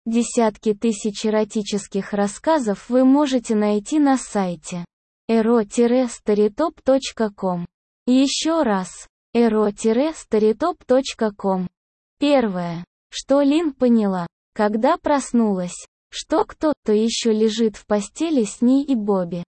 Десятки тысяч эротических рассказов вы можете найти на сайте ero-storytop.com. Еще раз. ero-storytop.com. Первое, что Лин поняла, когда проснулась, что кто-то еще лежит в постели с ней и Бобби.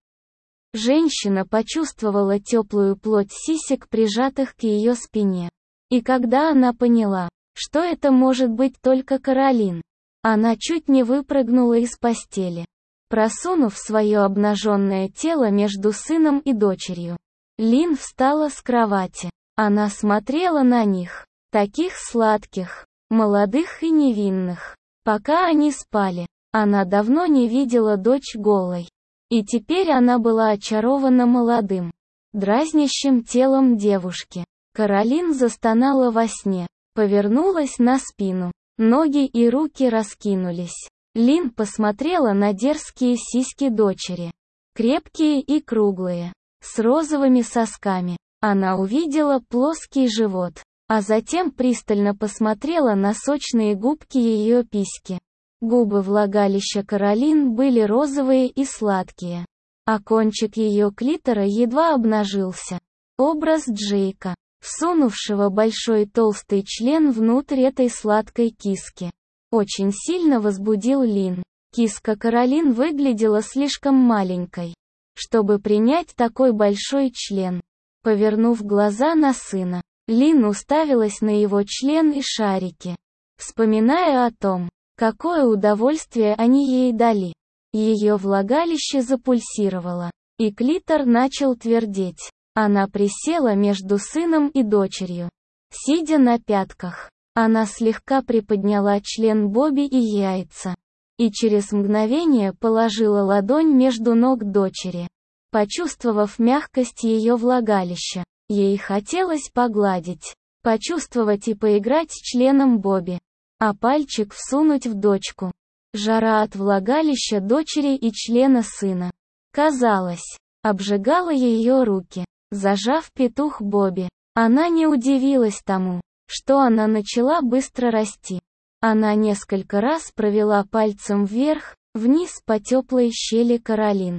Женщина почувствовала теплую плоть сисек, прижатых к ее спине. И когда она поняла, что это может быть только Каролин, она чуть не выпрыгнула из постели, просунув свое обнаженное тело между сыном и дочерью. Лин встала с кровати. Она смотрела на них, таких сладких, молодых и невинных. Пока они спали, она давно не видела дочь голой. И теперь она была очарована молодым, дразнящим телом девушки. Каролин застонала во сне, повернулась на спину. Ноги и руки раскинулись. Лин посмотрела на дерзкие сиськи дочери. Крепкие и круглые, с розовыми сосками. Она увидела плоский живот, а затем пристально посмотрела на сочные губки ее письки. Губы влагалища Каролин были розовые и сладкие, а кончик ее клитора едва обнажился. Образ Джейка, всунувшего большой толстый член внутрь этой сладкой киски, очень сильно возбудил Лин. Киска Каролин выглядела слишком маленькой, чтобы принять такой большой член. Повернув глаза на сына, Лин уставилась на его член и шарики, вспоминая о том, какое удовольствие они ей дали. Ее влагалище запульсировало, и клитор начал твердеть. Она присела между сыном и дочерью. Сидя на пятках, она слегка приподняла член Бобби и яйца, и через мгновение положила ладонь между ног дочери. Почувствовав мягкость ее влагалища, ей хотелось погладить, почувствовать и поиграть с членом Бобби, а пальчик всунуть в дочку. Жара от влагалища дочери и члена сына, казалось, обжигала ее руки. Зажав петух Бобби, она не удивилась тому, что она начала быстро расти. Она несколько раз провела пальцем вверх, вниз по теплой щели Каролин,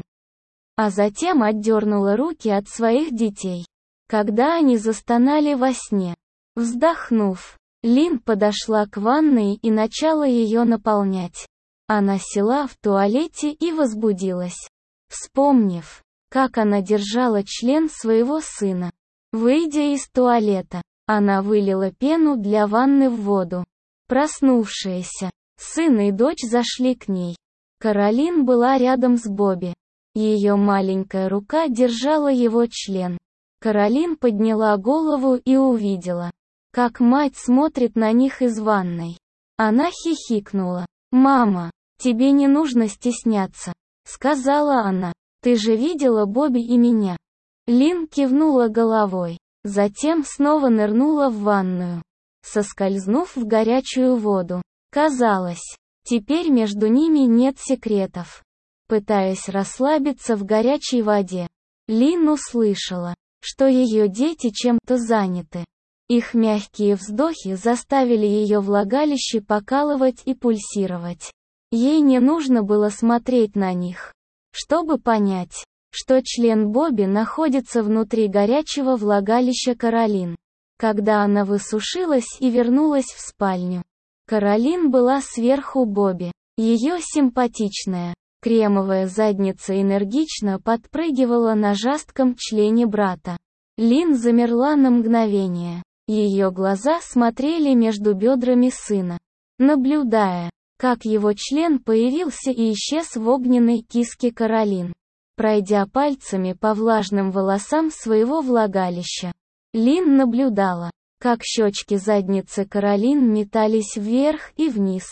а затем отдернула руки от своих детей, когда они застонали во сне. Вздохнув, Лин подошла к ванной и начала ее наполнять. Она села в туалете и возбудилась, вспомнив, как она держала член своего сына. Выйдя из туалета, она вылила пену для ванны в воду. Проснувшиеся, сын и дочь зашли к ней. Каролин была рядом с Бобби. Ее маленькая рука держала его член. Каролин подняла голову и увидела, как мать смотрит на них из ванной. Она хихикнула. «Мама, тебе не нужно стесняться», — сказала она. «Ты же видела Бобби и меня». Лин кивнула головой, затем снова нырнула в ванную, соскользнув в горячую воду. Казалось, теперь между ними нет секретов. Пытаясь расслабиться в горячей воде, Лин услышала, что ее дети чем-то заняты. Их мягкие вздохи заставили ее влагалище покалывать и пульсировать. Ей не нужно было смотреть на них, чтобы понять, что член Бобби находится внутри горячего влагалища Каролин. Когда она высушилась и вернулась в спальню, Каролин была сверху Бобби. Ее симпатичная, кремовая задница энергично подпрыгивала на жестком члене брата. Лин замерла на мгновение. Ее глаза смотрели между бедрами сына, наблюдая, как его член появился и исчез в огненной киске Каролин. Пройдя пальцами по влажным волосам своего влагалища, Лин наблюдала, как щечки задницы Каролин метались вверх и вниз.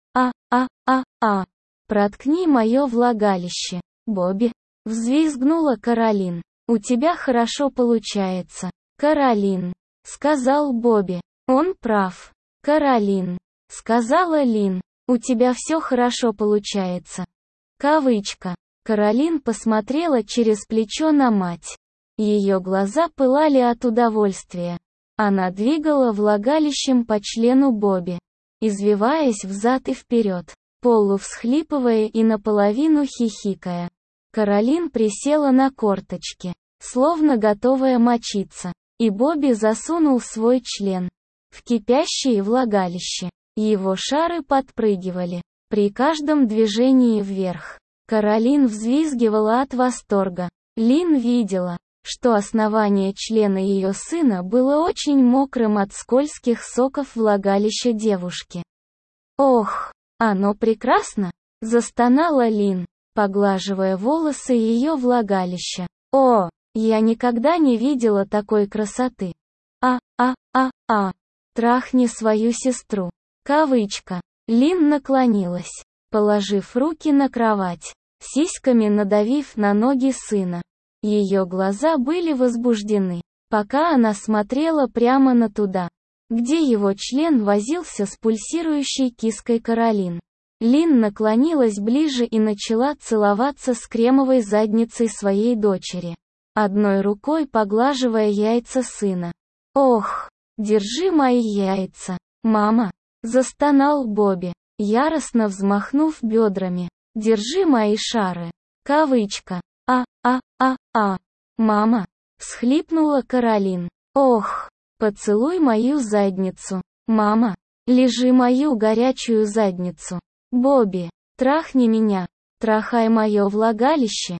«Проткни мое влагалище, Бобби!» — взвизгнула Каролин. «У тебя хорошо получается, Каролин», — сказал Бобби. «Он прав, Каролин», — сказала Лин. «У тебя все хорошо получается». Кавычка. Каролин посмотрела через плечо на мать. Ее глаза пылали от удовольствия. Она двигала влагалищем по члену Бобби, извиваясь взад и вперед. полувсхлипывая и наполовину хихикая. Каролин присела на корточки, словно готовая мочиться, и Бобби засунул свой член в кипящее влагалище. Его шары подпрыгивали при каждом движении вверх. Каролин взвизгивала от восторга. Лин видела, что основание члена ее сына было очень мокрым от скользких соков влагалища девушки. «Ох, оно прекрасно!» — застонала Лин, поглаживая волосы ее влагалища. «О, я никогда не видела такой красоты! Трахни свою сестру!» Кавычка. Лин наклонилась, положив руки на кровать, сиськами надавив на ноги сына. Ее глаза были возбуждены, пока она смотрела прямо на туда, где его член возился с пульсирующей киской Каролин. Лин наклонилась ближе и начала целоваться с кремовой задницей своей дочери, одной рукой поглаживая яйца сына. «Ох, держи мои яйца, мама!» — застонал Бобби, яростно взмахнув бедрами. «Держи мои шары!» Кавычка. Мама!» — всхлипнула Каролин. «Ох, поцелуй мою задницу, мама! Лижи мою горячую задницу! Бобби, трахни меня! Трахай мое влагалище!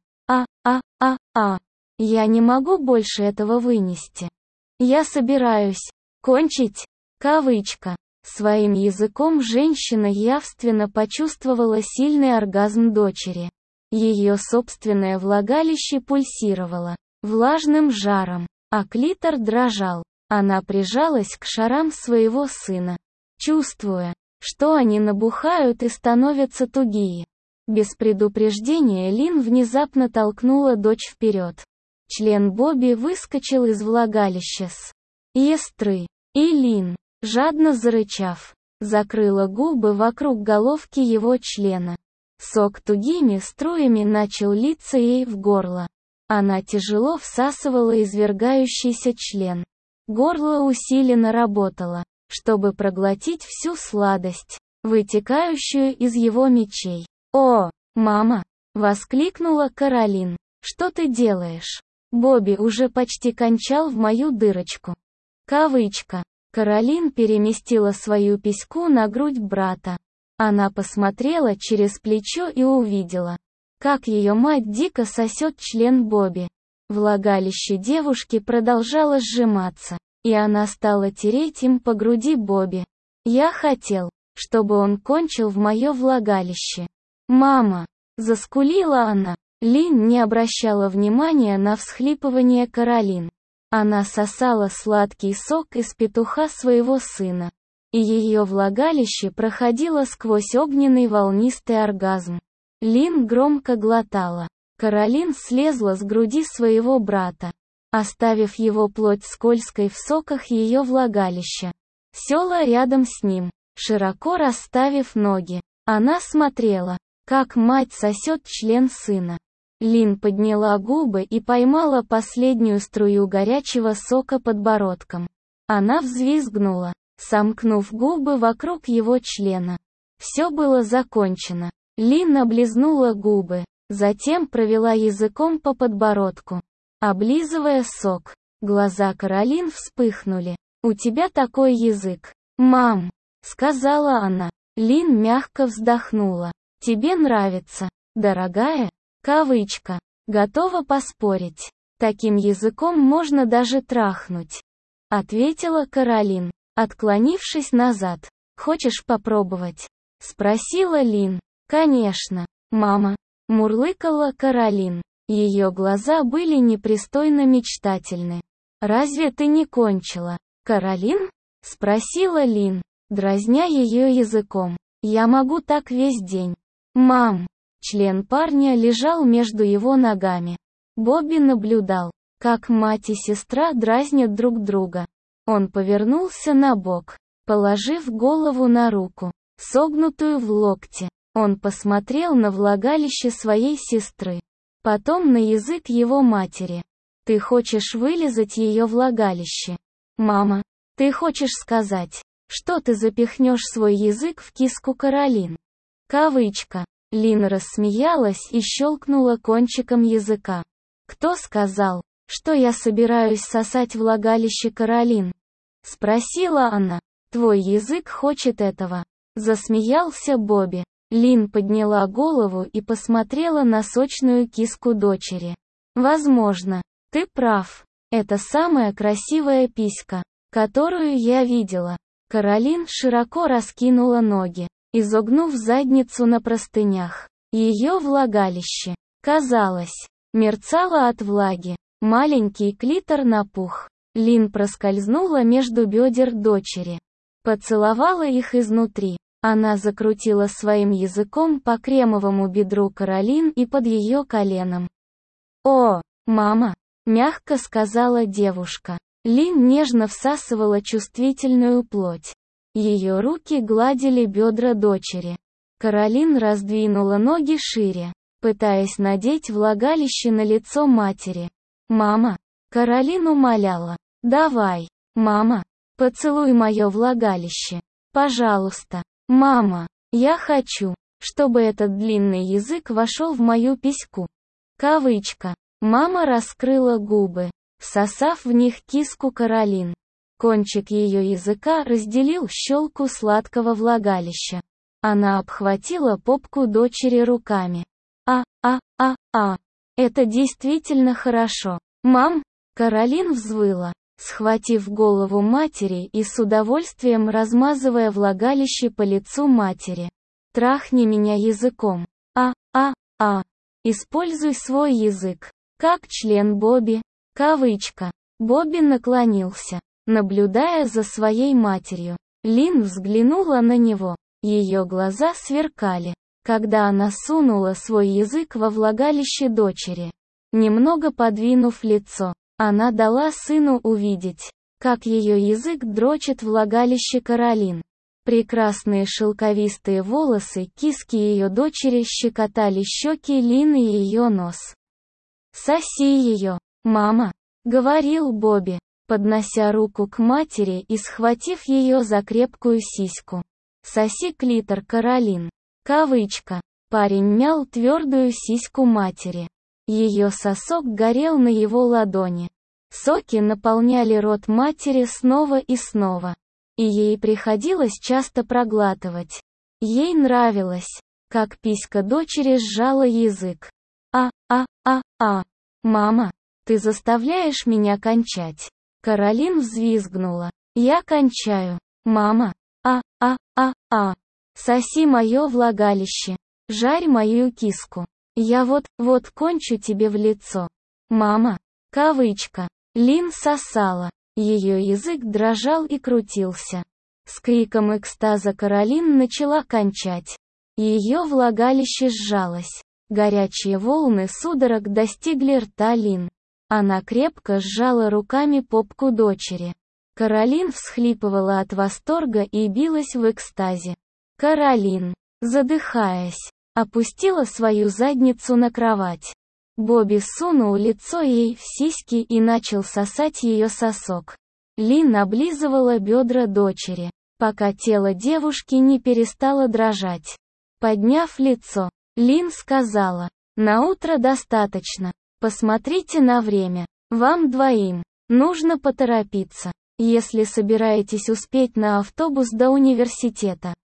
Я не могу больше этого вынести! Я собираюсь кончить!» Кавычка. Своим языком женщина явственно почувствовала сильный оргазм дочери. Ее собственное влагалище пульсировало влажным жаром, а клитор дрожал. Она прижалась к шарам своего сына, чувствуя, что они набухают и становятся тугие. Без предупреждения Лин внезапно толкнула дочь вперед. Член Бобби выскочил из влагалища с ястры, и Лин, жадно зарычав, закрыла губы вокруг головки его члена. Сок тугими струями начал литься ей в горло. Она тяжело всасывала извергающийся член. Горло усиленно работало, чтобы проглотить всю сладость, вытекающую из его мечей. «О, мама!» — воскликнула Каролин. «Что ты делаешь? Бобби уже почти кончал в мою дырочку». Кавычка. Каролин переместила свою письку на грудь брата. Она посмотрела через плечо и увидела, как ее мать дико сосет член Бобби. Влагалище девушки продолжало сжиматься, и она стала тереть им по груди Бобби. «Я хотел, чтобы он кончил в мое влагалище. Мама!» — заскулила она. Лин не обращала внимания на всхлипывание Каролин. Она сосала сладкий сок из петуха своего сына, и ее влагалище проходило сквозь огненный волнистый оргазм. Лин громко глотала. Каролин слезла с груди своего брата, оставив его плоть скользкой в соках ее влагалища. Села рядом с ним, широко расставив ноги. Она смотрела, как мать сосет член сына. Лин подняла губы и поймала последнюю струю горячего сока подбородком. Она взвизгнула, сомкнув губы вокруг его члена. Все было закончено. Лин облизнула губы, затем провела языком по подбородку, облизывая сок. Глаза Каролин вспыхнули. «У тебя такой язык, мам!» — сказала она. Лин мягко вздохнула. «Тебе нравится, дорогая?» Кавычка. «Готова поспорить. Таким языком можно даже трахнуть», — ответила Каролин, отклонившись назад. «Хочешь попробовать?» — спросила Лин. «Конечно, мама», — мурлыкала Каролин. Ее глаза были непристойно мечтательны. «Разве ты не кончила, Каролин?» — спросила Лин, дразня ее языком. «Я могу так весь день». «Мам!» Член парня лежал между его ногами. Бобби наблюдал, как мать и сестра дразнят друг друга. Он повернулся на бок, положив голову на руку, согнутую в локте. Он посмотрел на влагалище своей сестры, потом на язык его матери. «Ты хочешь вылизать ее влагалище? Мама, ты хочешь сказать, что ты запихнешь свой язык в киску Каролин?» Кавычка. Лин рассмеялась и щелкнула кончиком языка. «Кто сказал, что я собираюсь сосать влагалище Каролин?» Спросила она. «Твой язык хочет этого». Засмеялся Бобби. Лин подняла голову и посмотрела на сочную киску дочери. «Возможно, ты прав. Это самая красивая писька, которую я видела». Каролин широко раскинула ноги, изогнув задницу на простынях. Ее влагалище, казалось, мерцало от влаги. Маленький клитор напух. Лин проскользнула между бедер дочери. Поцеловала их изнутри. Она закрутила своим языком по кремовому бедру Каролин и под ее коленом. «О, мама!» — мягко сказала девушка. Лин нежно всасывала чувствительную плоть. Ее руки гладили бедра дочери. Каролин раздвинула ноги шире, пытаясь надеть влагалище на лицо матери. «Мама!» — Каролин умоляла. «Давай, мама, поцелуй мое влагалище. Пожалуйста, мама, я хочу, чтобы этот длинный язык вошел в мою письку». Кавычка. Мама раскрыла губы, всосав в них киску Каролин. Кончик ее языка разделил щелку сладкого влагалища. Она обхватила попку дочери руками. Это действительно хорошо. Мам! Каролин взвыла, схватив голову матери и с удовольствием размазывая влагалище по лицу матери. «Трахни меня языком. Используй свой язык, как член Бобби». Кавычка. Бобби наклонился, наблюдая за своей матерью. Лин взглянула на него. Ее глаза сверкали, когда она сунула свой язык во влагалище дочери. Немного подвинув лицо, она дала сыну увидеть, как ее язык дрочит влагалище Каролин. Прекрасные шелковистые волосы киски ее дочери щекотали щеки Лин и ее нос. «Соси ее, мама», — говорил Бобби, поднося руку к матери и схватив ее за крепкую сиську. «Соси клитор Каролин». Кавычка. Парень мял твердую сиську матери. Ее сосок горел на его ладони. Соки наполняли рот матери снова и снова. И ей приходилось часто проглатывать. Ей нравилось, как писька дочери сжала язык. Мама, ты заставляешь меня кончать». Каролин взвизгнула. «Я кончаю, мама. Соси мое влагалище. Жарь мою киску. Я вот кончу тебе в лицо. Мама». Кавычка. Лин сосала. Ее язык дрожал и крутился. С криком экстаза Каролин начала кончать. Ее влагалище сжалось. Горячие волны судорог достигли рта Лин. Она крепко сжала руками попку дочери. Каролин всхлипывала от восторга и билась в экстазе. Каролин, задыхаясь, опустила свою задницу на кровать. Бобби сунул лицо ей в сиськи и начал сосать ее сосок. Лин облизывала бедра дочери, пока тело девушки не перестало дрожать. Подняв лицо, Лин сказала: «На утро достаточно. Посмотрите на время. Вам двоим нужно поторопиться, если собираетесь успеть на автобус до университета».